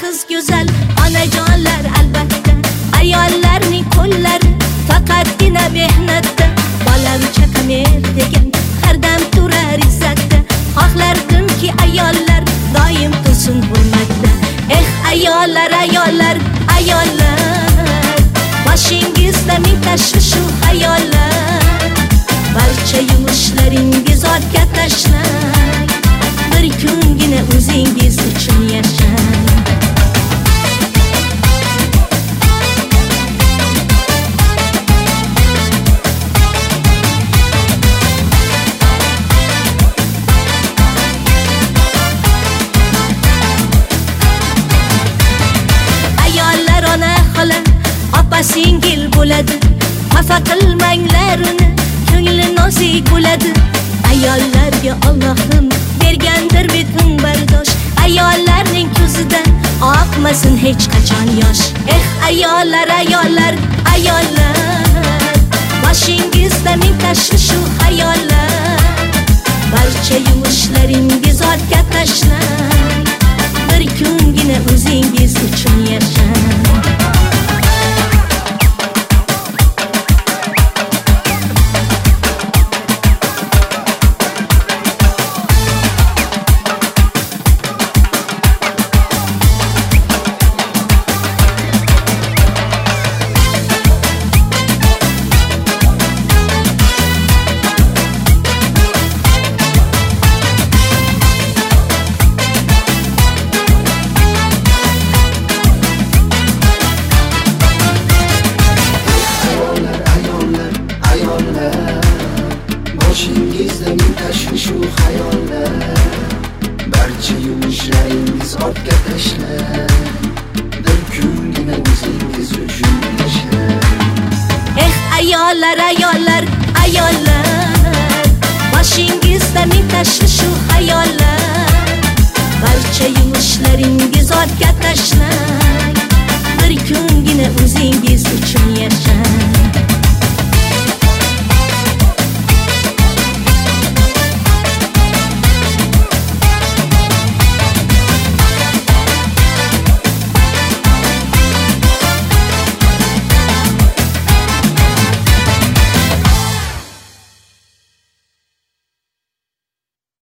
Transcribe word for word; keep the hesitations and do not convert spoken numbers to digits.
qiz go'zal onajonlar albatta. Ayollarning qo'llari faqatgina mehnatda. Bolam chaqam er degan har dam turar izzatda. Xohlardimki ayollar doim tursin hurmatda. Eh ayollar, ayollar, ayollar, boshingizda ming tashvishu xayollar. Barcha yumushlaringiz ortga tashlang, bir kungina o'zingiz uchun yashang. Ayollar ona xola, opa singil bo'ladi. Xafa qilmanglar uni, ko'ngli nozik bo'ladi. Ayollarga Allohim bergandir butun bardosh. Ayollarning ko'zidan oqmasin hech qachon yosh. Eh ayollar, ayollar, ayollar, boshingizda ming tashvishu xayollar. Barcha yumushlaringiz ortga tashlang, bir kungina o'zingiz uchun yashang. Boshingizda ming tashvishu xayollar. Barcha yumushlaringiz ortga tashlang, bir kungina o'zingiz uchun yashang. Eh ayollar, ayollar, ayollar, boshingizda ming tashvishu